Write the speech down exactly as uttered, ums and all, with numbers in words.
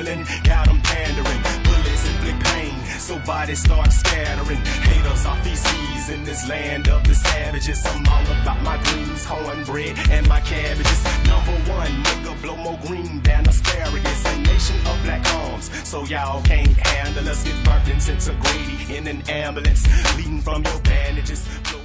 gambling, got them pandering. Bullets inflict pain, so bodies start scattering. Haters are feces in this land of the savages. I'm all about my greens, cornbread, and my cabbages. Number one, nigga, blow more green than asparagus. A nation of black arms, so y'all can't handle us. Get burnt into Grady in an ambulance, bleeding from your bandages. Blow